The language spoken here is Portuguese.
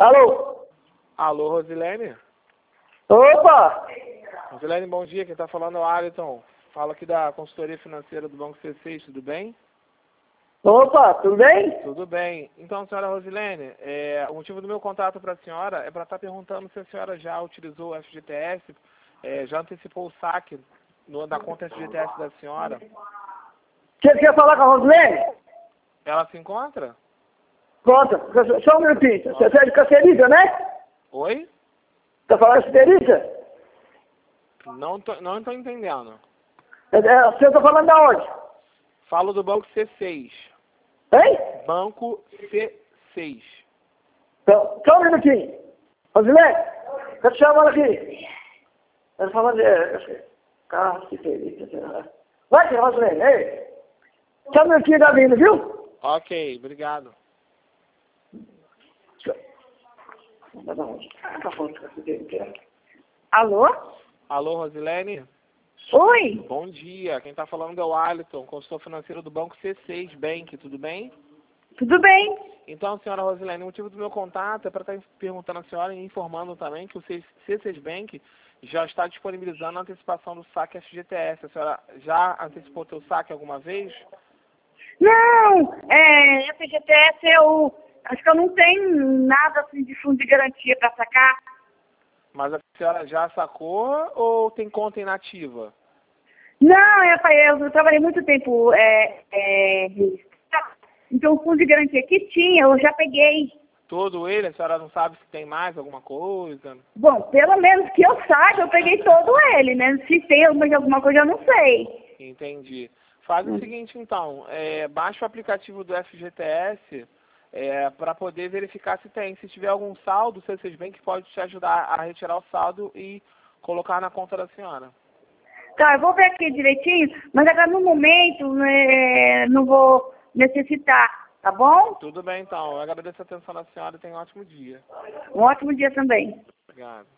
Alô? Alô, Rosilene? Opa! Rosilene, bom dia. Quem está falando é o Alisson. Fala aqui da consultoria financeira do Banco C6, tudo bem? Opa, tudo bem? Tudo bem. Então, senhora Rosilene, o motivo do meu contato para a senhora é para estar perguntando se a senhora já utilizou o FGTS, já antecipou o saque da conta FGTS da senhora. Você quer falar com a Rosilene? Ela se encontra? Conta, só um minutinho. Você é de Cacerícia, né? Oi? Tá falando de Cacerícia? Não tô entendendo. Você tá falando da onde? Falo do Banco C6. Hein? Banco C6. Então, só um minutinho. Rosilene, tô te chamando aqui. Ela falando de... Cacerícia. Vai, Rosilene, ei. Só um minutinho da vinda, viu? Ok, obrigado. Alô? Alô, Rosilene? Oi? Bom dia. Quem está falando é o Alisson, consultor financeiro do Banco C6 Bank, tudo bem? Tudo bem? Então, senhora Rosilene, o motivo do meu contato é para estar perguntando à senhora e informando também que o C6 Bank já está disponibilizando a antecipação do saque FGTS. A senhora já antecipou o seu saque alguma vez? Não, FGTS acho que eu não tenho nada assim de fundo de garantia para sacar. Mas a senhora já sacou ou tem conta inativa? Não, eu trabalhei muito tempo, então o fundo de garantia que tinha, eu já peguei. Todo ele? A senhora não sabe se tem mais alguma coisa? Bom, pelo menos que eu saiba, eu peguei todo ele, né? Se tem alguma coisa, eu não sei. Entendi. Faz o seguinte, então, baixa o aplicativo do FGTS para poder verificar se tem. Se tiver algum saldo, o C6 Bank pode te ajudar a retirar o saldo e colocar na conta da senhora. Tá, eu vou ver aqui direitinho, mas agora no momento não vou necessitar, tá bom? Tudo bem, então. Eu agradeço a atenção da senhora e tenha um ótimo dia. Um ótimo dia também. Obrigado.